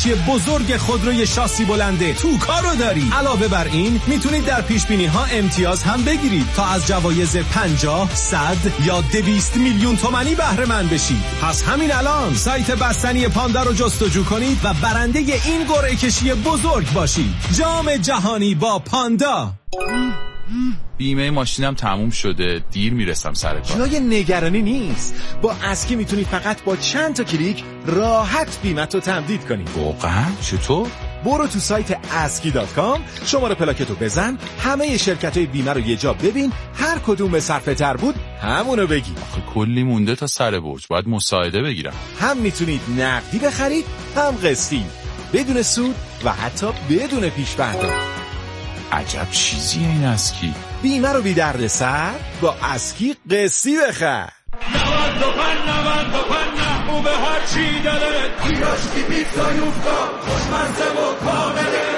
کشی بزرگ خودروی شاسی بلنده توکا رو دارید. علاوه بر این میتونید در پیش بینی ها امتیاز هم بگیرید تا از جوایز 50 100 یا 200 میلیون تومانی بهره مند بشید. پس همین الان سایت بستنی پاندا رو جستجو کنید و برنده این قرعه کشی بزرگ باشید. جام جهانی با پاندا. بیمه ماشینم تموم شده، دیر میرسم سر کار. جای نگرانی نیست. با اسکی میتونی فقط با چند تا کلیک راحت بیمه تو تمدید کنی. واقعا؟ چطور؟ برو تو سایت aski.com، شماره پلاکتو بزن، همه شرکت‌های بیمه رو یه جا ببین، هر کدوم به صرفه تر بود همونو بگی. آخه کلی مونده تا سر برج، باید مساعده بگیرم. هم میتونید نقدی بخرید، هم قسطی، بدون سود و حتی بدون پیش پرداخت. عجب چیزیه این اسکی. بیمه رو بی درد سر با اسکی قسطی بخر. 95 محبوب هر چی دلت، پیراشکی پیتزا یوفتا خوشمزه و کامله.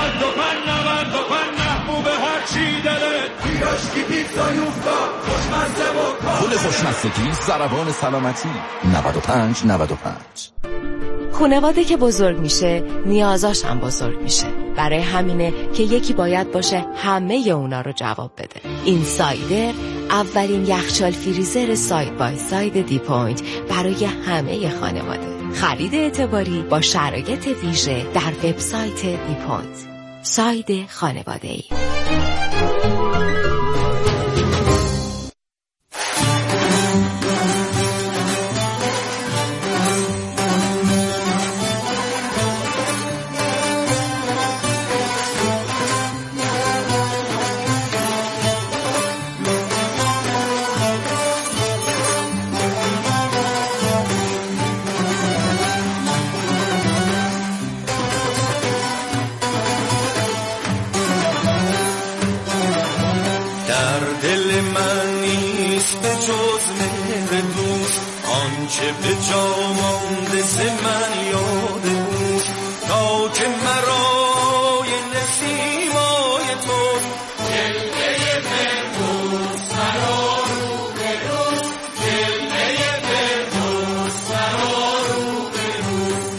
95 محبوب هر چی دلت، پیراشکی پیتزا یوفتا خوشمزه و کامله. گل خوشمزگی ضربان سلامتی. 95. خانواده که بزرگ میشه نیازاش هم بزرگ میشه. برای همینه که یکی باید باشه همه اونا رو جواب بده. این سایدر اولین یخچال فریزر ساید بای ساید دی پوینت برای همه خانواده. خرید اعتباری با شرایط ویژه در وبسایت دی پوینت. ساید خانواده‌ای. آنچه به جا مانده ز من یاد اوست، تا که مرای نسیمای تو جلوه فردوس مرا رو به روز، جلوه فردوس مرا رو به روز.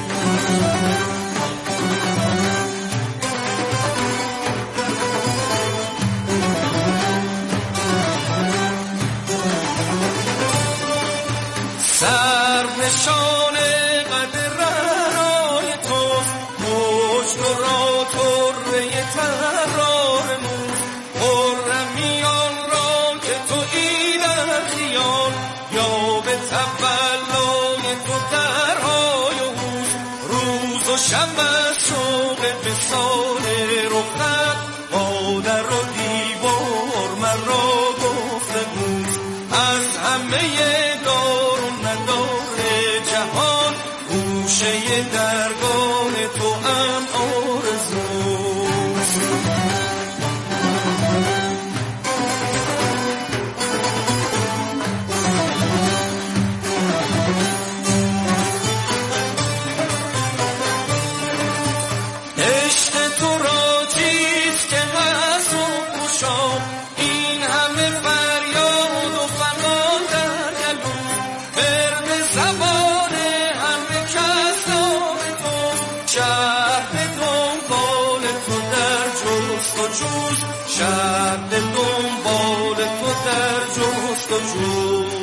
سر نشان قد رعنای توست، پشت و را طره طرار موز، خرمیان را که تو ای در خیال، یا به تولای تو درهای حوز. روز و شب از شوق وصال رخت، با در و دیوار من را گفته بود. از همه گوشه درگاه تو هم آرزوست. عشق تو را چیست که هست و خوشام، این همه فریاد و فغان در گلو، برد زبان همه کس نام تو، شهر دنبال تو در جست و جوز، شهر دنبال تو در جست و جوز.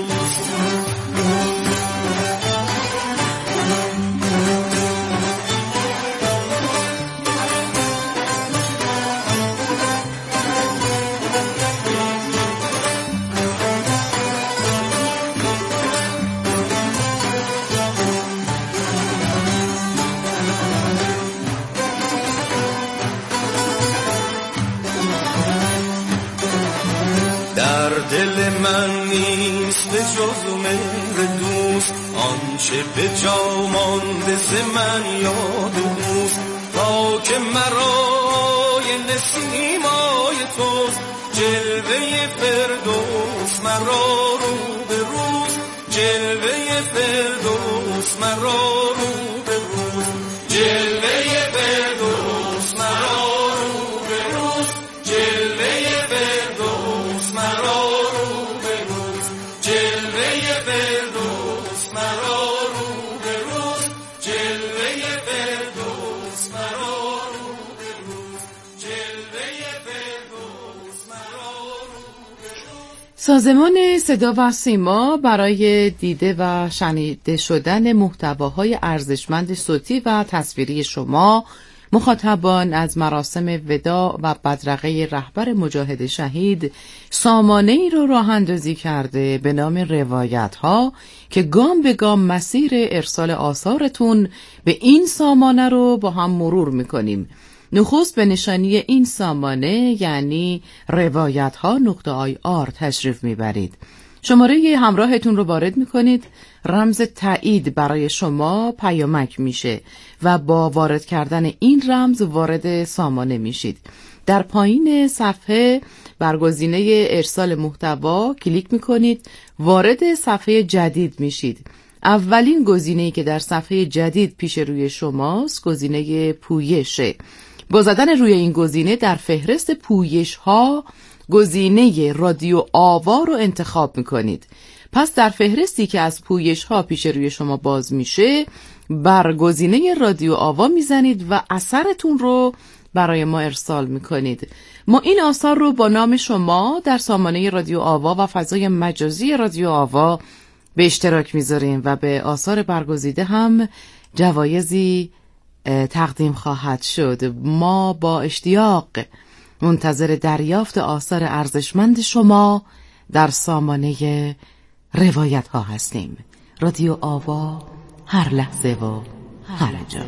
در دل من نیست جز مهر دوست، آنچه به جا مانده ز من یاد اوست. تا که مرای نسیمای توست، جلوه فردوس مرا رو به روز، جلوه فردوس مرا رو به روز، جلوه فردوس مرا رو به روز، جلوه فردوس مرا رو به روز، جلوه فردوس مرا رو به روز، جلوه فردوس. سازمان صدا و سیما برای دیده و شنیده شدن محتواهای ارزشمند صوتی و تصویری شما مخاطبان از مراسم وداع و بدرقه رهبر مجاهد شهید سامانه‌ای را راه اندازی کرده به نام روایت ها که گام به گام مسیر ارسال آثارتون به این سامانه رو با هم مرور میکنیم. نخست به نشانی این سامانه یعنی روایتها.ir تشریف میبرید. شماره همراهتون رو وارد میکنید، رمز تایید برای شما پیامک میشه و با وارد کردن این رمز وارد سامانه میشید. در پایین صفحه بر گزینه ارسال محتوا کلیک میکنید، وارد صفحه جدید میشید. اولین گزینه‌ای که در صفحه جدید پیش روی شماست گزینه پویشه. با زدن روی این گزینه در فهرست پویش ها گزینه رادیو آوا رو انتخاب میکنید. پس در فهرستی که از پویش ها پیش روی شما باز میشه بر گزینه رادیو آوا میزنید و اثرتون رو برای ما ارسال میکنید. ما این آثار رو با نام شما در سامانه رادیو آوا و فضای مجازی رادیو آوا به اشتراک میذاریم و به آثار برگزیده هم جوایزی تقدیم خواهد شد. ما با اشتیاق منتظر دریافت آثار ارزشمند شما در سامانه روایت ها هستیم. رادیو آوا، هر لحظه و هر جا.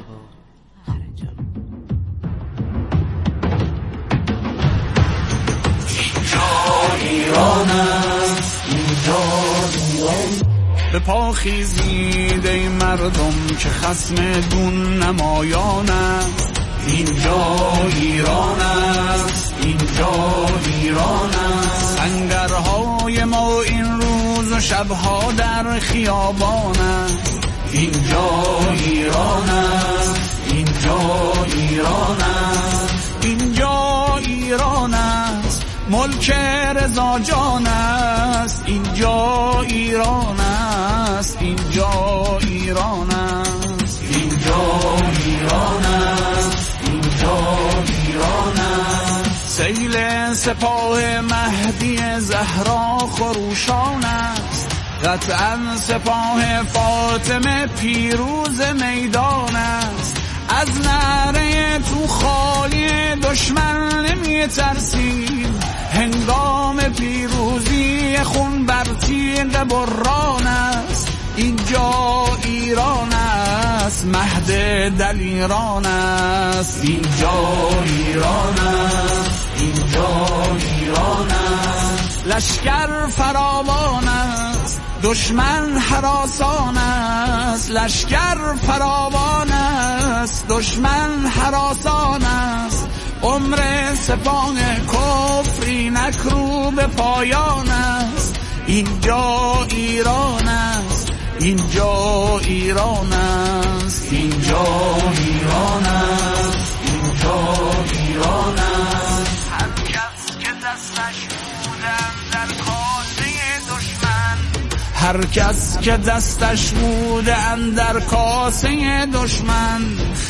ایران است، اینجا ایران. به پا خیزید ای مردم که خصم دون نمایان است. اینجا ایران است، اینجا ایران است. سنگرهای ما این روز و شبها در خیابان است. اینجا ایران است، اینجا ایران است. اینجا ایران است، ملک رضا جان است. اینجا ایران است، اینجا ایران است. اینجا ایران است، اینجا ایران است. سیل سپاه مهدی زهرا خروشان است. قطعا سپاه فاطمه پیروز میدان است. از نعره تو خالی دشمن نمی ترسیم. هنگام پیروزی خون بر تیغ بران است. اینجا ایران است، مهد دلیران است. اینجا ایران است، اینجا ایران است. لشکر فراوان است، دشمن هراسان است. لشکر فراوان است، دشمن هراسان است. عمر سپاه کفری نکرو به پایان است. اینجا ایران است، اینجا ایران است. اینجا ایران است، اینجا ایران است. هر کس که دستش بودن در کاسه دشمن، هر کس که دستش بوده اندر کاسه دشمن،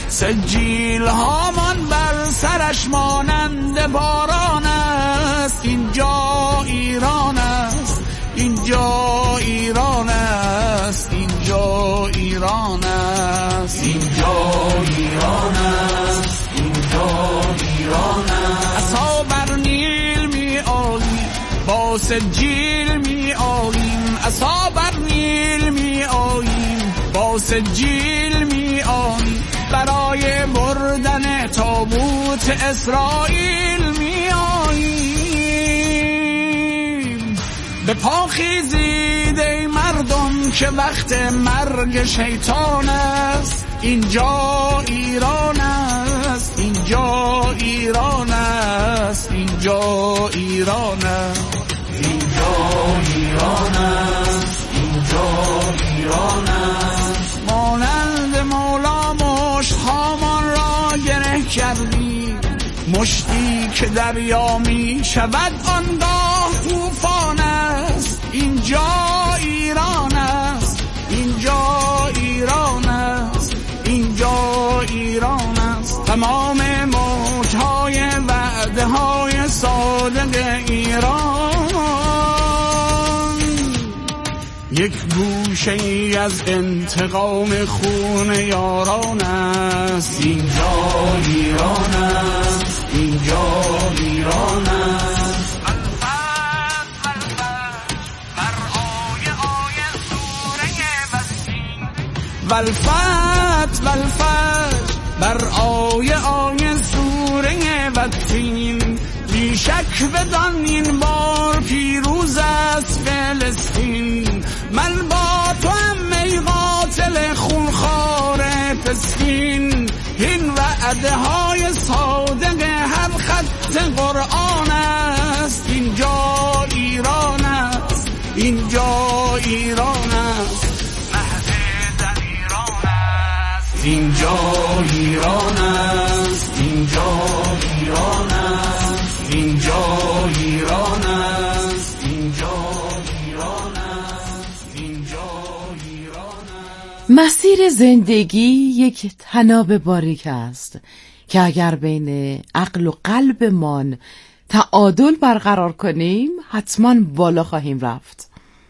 سجیل هامان بر سرش مانند باران است. اینجا ایران است، اینجا ایران است. اینجا ایران است، اینجا ایران است. اینجا ایران است. عصا بر نیل می آییم، با سجیل می آییم. عصا بر نیل می آییم، با سجیل می آییم. برای بردن تابوت اسرائیل می آییم. به پا خیزید ای مردم که وقت مرگ شیطان است. اینجا ایران است، اینجا ایران است. اینجا ایران است، اینجا ایران است. اینجا ایران است. مانند مولا مشت هامان را گره کردی، مشتی که دریا می شود آنگاه طوفان است. اینجا ایران است، اینجا ایران است. اینجا ایران است. تمام موجهای وعده های صادق ایران یک گوشه ای از انتقام خون یاران است. اینجا ایران است، اینجا ایران است. والفت والفت بر آیه آیه سوره وطین، بی شک بدان این بار پیروز است فلسطین. من با تو هم ای قاتل خونخوار فسکین، این وعده های صادق هر خط قرآن است. اینجا ایران است، اینجا ایران است. اینجا ایران است، اینجا ایران است. اینجا ایران است، اینجا ایران است. اینجا ایران است. مسیر زندگی یک طناب باریک است که اگر بین عقل و قلبمان تعادل برقرار کنیم حتما بالا خواهیم رفت.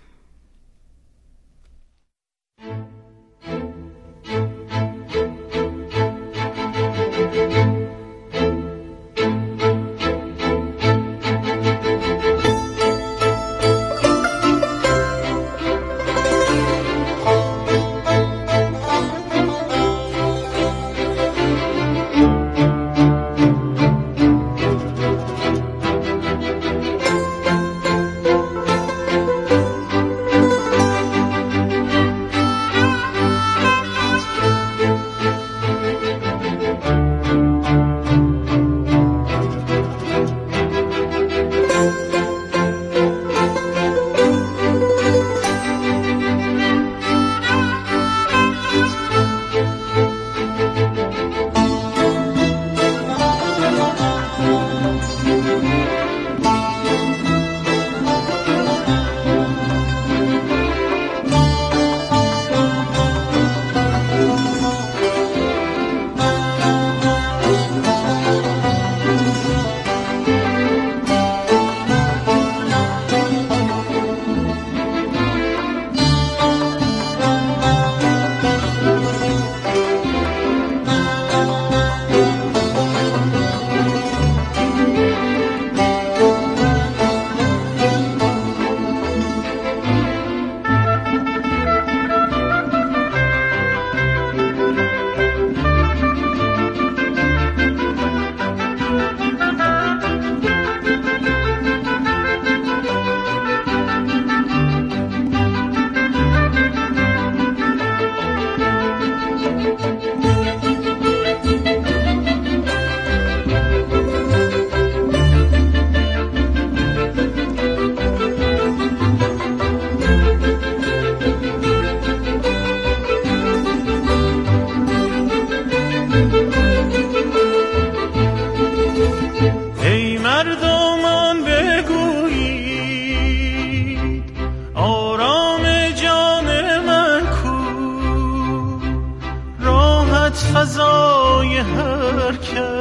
فضای هر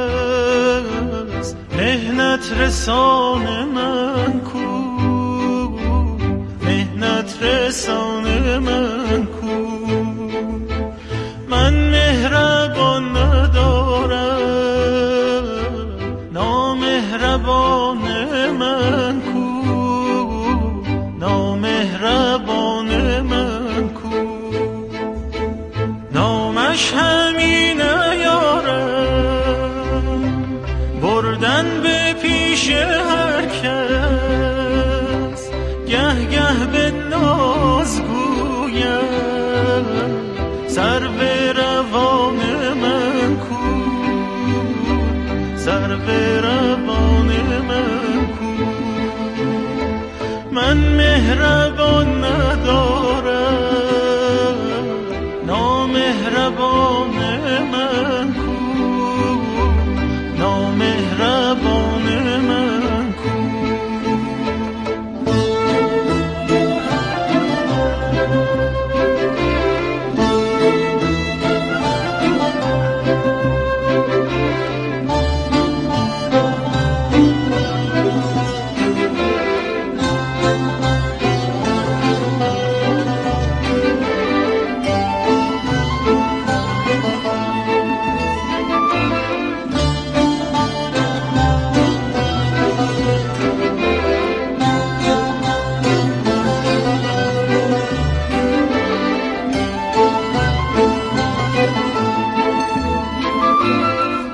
کس مهنت رسان من کو، مهنت رسان من کو. من مهربان ندارم، نامهربان من کو، نامهربان من کو. نامش همین یارم بردن به پیش هر کس، گه گه به ناز گویم سر به روان من کو، سر به روان من کو. من مهربان ندارم، نامهربان من کو، نامهربان من کو.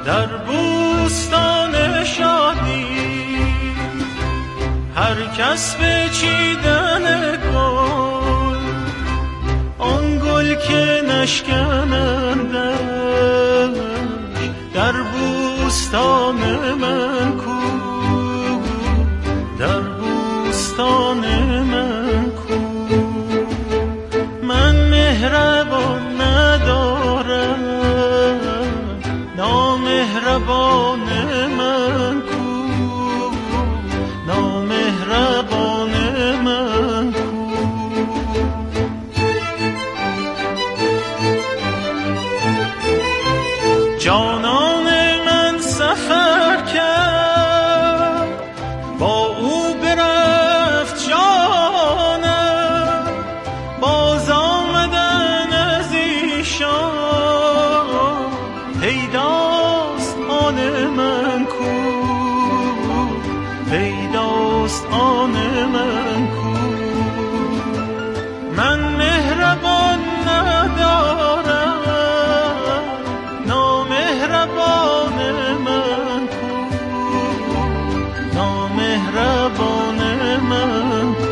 در بوستان شادی هر کس به چیدن گل، آن گل که نشکنندش در بوستان من کو، در بوستان من کو. من مهربان ندارم، نامهربان من کو، نامهربان من کو. جانان من سفر کرد، با او برفت جانم، باز آمدن از ایشان پیداست آن من کو، پیداست آن من کو. من مهربان ندارم، نامهربان من کو، نامهربان من کو.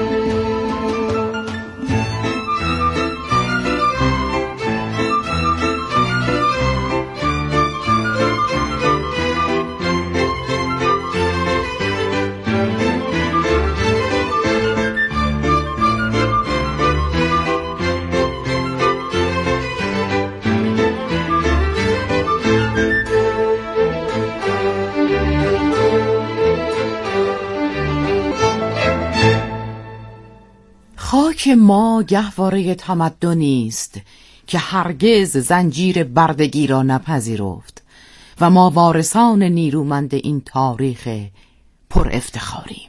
خاک ما گهواره تمدنی است که هرگز زنجیر بردگی را نپذیرفت و ما وارثان نیرومند این تاریخ پر افتخاریم.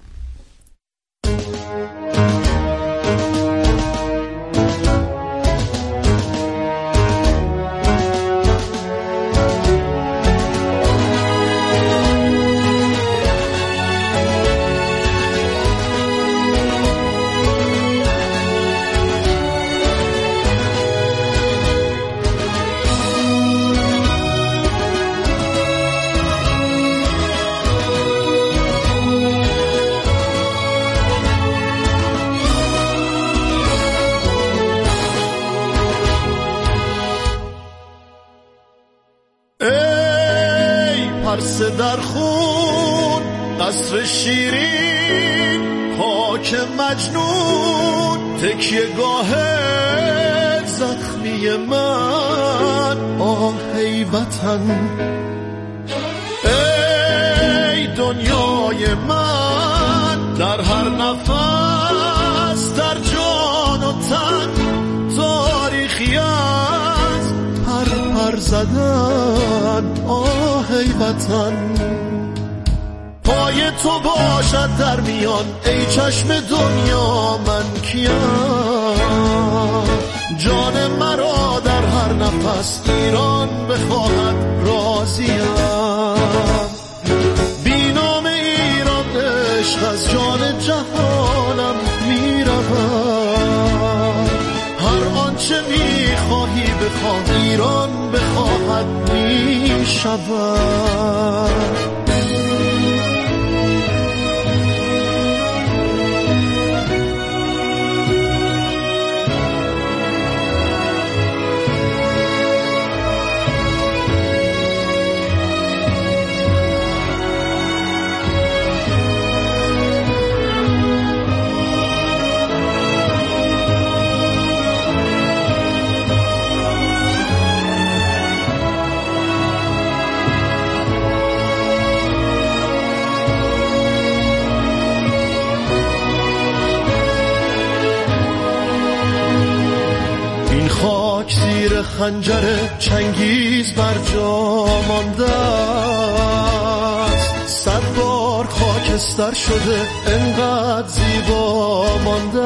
پرسه در خون قصر شیرین، خاک مجنون تکیه گاه زخمی من. آهی وطن، ای دنیای من، در هر نفس در جان و تن تاریخی از پر زدن. آهی وطن، پای تو باشد در میان، ای چشم دنیا من کیم. جان مرا در هر نفس ایران بخواهد راضیم. بی نام ایران عشق از جان جهانم میرود. هر آنچه میخواهی بخواه، ایران بخواهد میشود. زیر خنجر چنگیز بر جا مانده است، 100 بار خاکستر شده انقدر زیبا مانده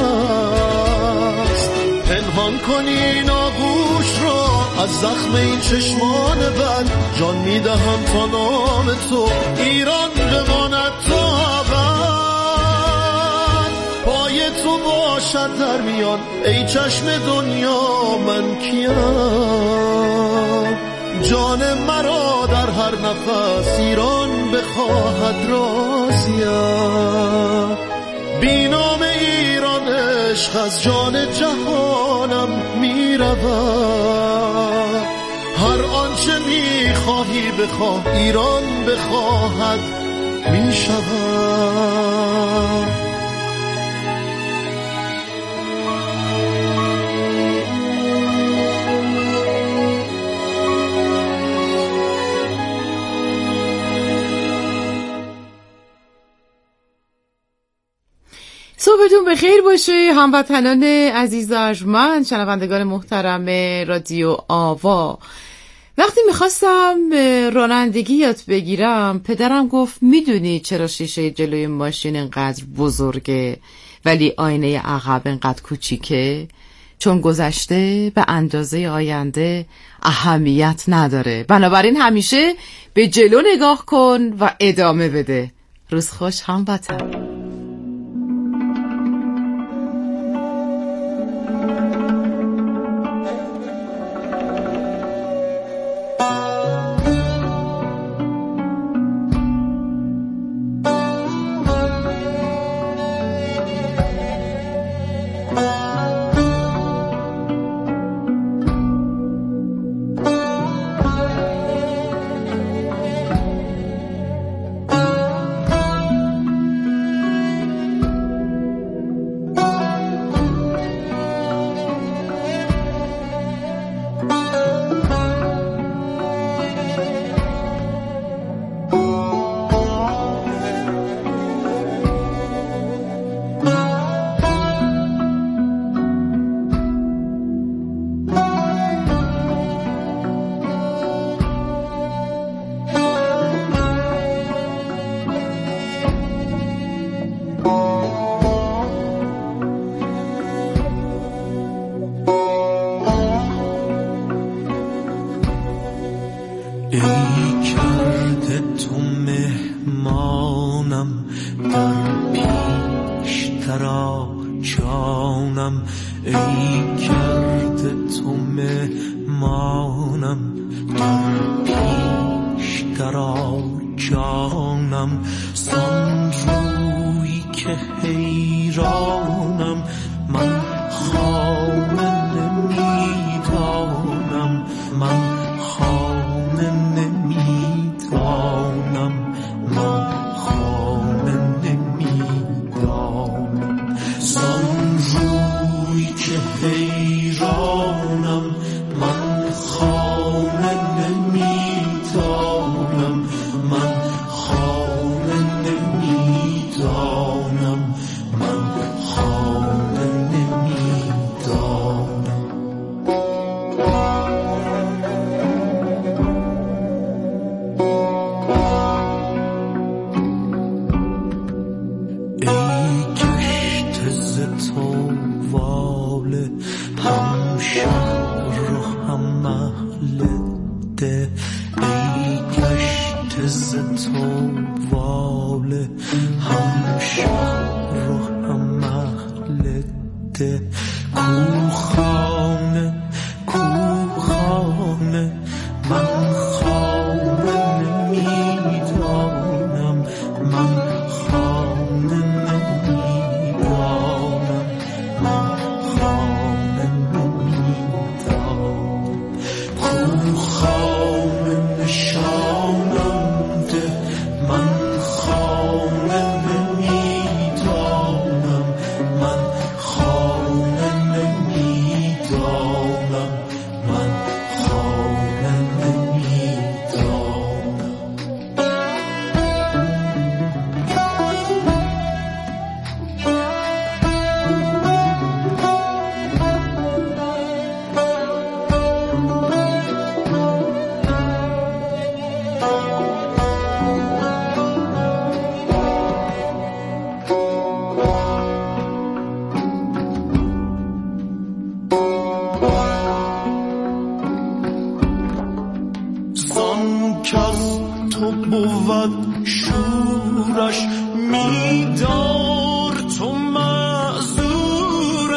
است. پنهان کنین آغوش را از زخم این چشمان بد، جان میدهم تا نام تو ایران بماند تا ابد. پای تو باشد در میان، ای چشم دنیا من کیم. جان مرا در هر نفس ایران بخواهد راضیم. بی نام ایران عشق از جان جهانم می رود. هر آنچه می خواهی بخواه ایران بخواهد می شود. صبحتون بخیر باشه هموطنان عزیز و ارجمند، شنوندگان محترم رادیو آوا. وقتی میخواستم رانندگی یاد بگیرم پدرم گفت میدونی چرا شیشه جلوی ماشین اینقدر بزرگه ولی آینه عقب اینقدر کوچیکه؟ چون گذشته به اندازه آینده اهمیت نداره، بنابراین همیشه به جلو نگاه کن و ادامه بده. روز خوش هموطن.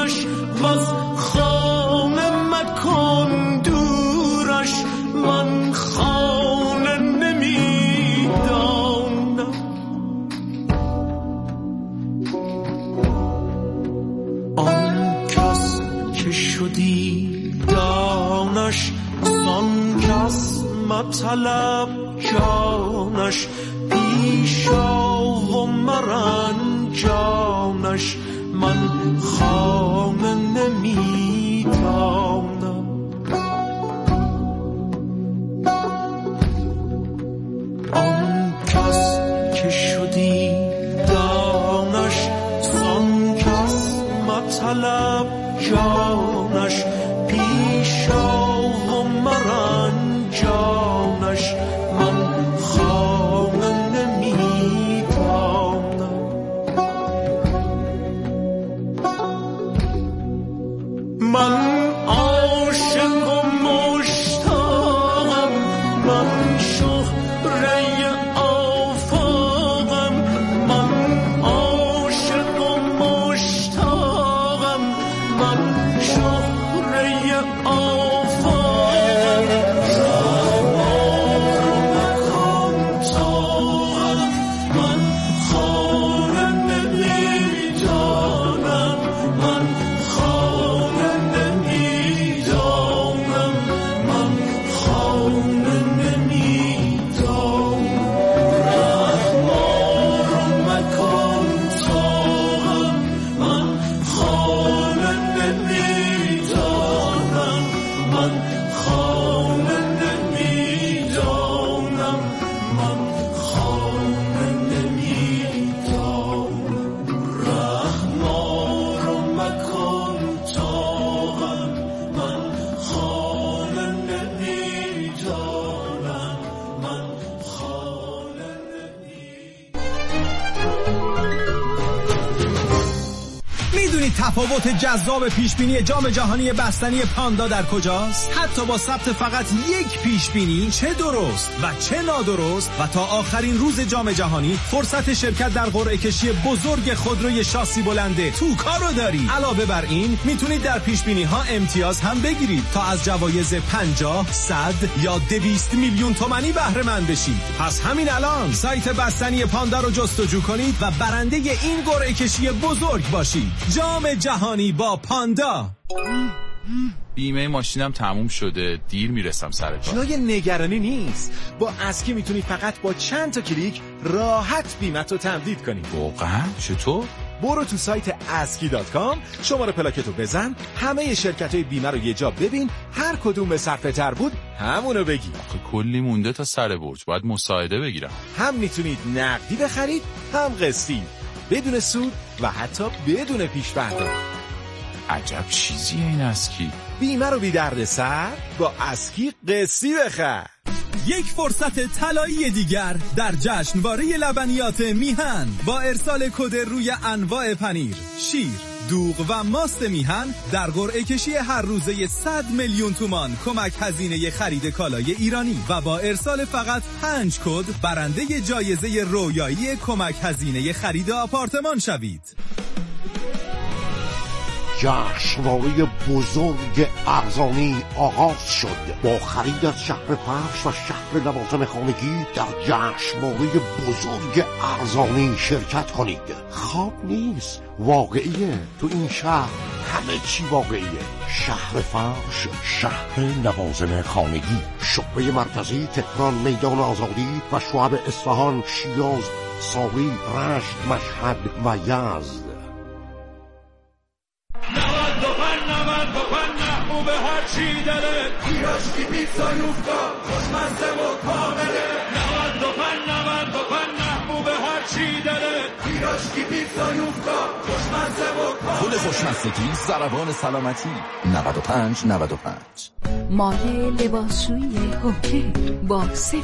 من مطلب جانش پیشا و مرنجانش من خانه نمیدانم آن کس که شدی دانش آن کس مطلب جانش پیشا و مرنجانش من خانه نمیدانم من عاشق و مشتاقم من شهره آفاقم من عاشق و مشتاقم من شهره آفاقم رهبارم تاقم من خانه نمیدانم من خانه نمیدانم من خانه نمیدانم رهبارم مکان تاقم من خانه نمیدانم من خانه نمیدانم من خانه نمیدانم رهبارم مکان تاقم من خانه نمیدانم من خانه میدونید تفاوت جذاب پیشبینی جام جهانی بستنی پاندا در کجاست؟ حتی با ثبت فقط یک پیشبینی چه درست و چه نادرست و تا آخرین روز جام جهانی فرصت شرکت در قرعه کشی بزرگ خودروی شاسی بلنده توکا رو داری. علاوه بر این میتونید در پیشبینی ها امتیاز هم بگیرید تا از جوایز 50 100 یا 200 میلیون تومانی بهره مند بشید. پس همین الان سایت بستنی پاندا رو جستجو کنید و برنده این قرعه کشی بزرگ باشید. جام جهانی با پاندا. بیمه ماشینم تموم شده، دیر میرسم سر کار. جای نگرانی نیست. با اسکی میتونی فقط با چند تا کلیک راحت بیمت رو تمدید کنی. واقعا؟ چطور؟ برو تو سایت aski.com، شماره پلاکتو بزن، همه شرکت‌های بیمه رو یه جا ببین، هر کدوم به صرفه تر بود همونو بگی. آخه کلی مونده تا سر برج، باید مساعده بگیرم. هم میتونید نقدی بخرید هم قسطی، بدون سود و حتی بدون پیش پرداخت. عجب چیزیه این اسکی. بیمه رو بی درد سر با اسکی قسطی بخر. یک فرصت طلایی دیگر در جشنواره لبنیات میهن با ارسال کد روی انواع پنیر، شیر، دوغ و ماست میهن در قرعه کشی هر روزه 100 میلیون تومان کمک هزینه خرید کالای ایرانی و با ارسال فقط 5 کد برنده جایزه رویایی کمک هزینه خرید آپارتمان شوید. جشنواره بزرگ ارزانی آغاز شد. با خرید از شهر فرش و شهر لوازم خانگی در جشنواره بزرگ ارزانی شرکت کنید. خواب نیست، واقعیه. تو این شهر همه چی واقعیه. شهر فرش، شهر لوازم خانگی، شعبه مرکزی تهران، میدان آزادی و شعب اصفهان، شیراز، ساوی، رشت، مشهد و یزد. محبوب هر چی دلت پیراشکی پیتزا یوفکا خوشمزه و کامله 95 محبوب هر چی دلت پیراشکی پیتزا یوفکا خوشمزه و کامله. گل خوشمزگی ضربان سلامتی 95. مایه لباسشویی هوکه با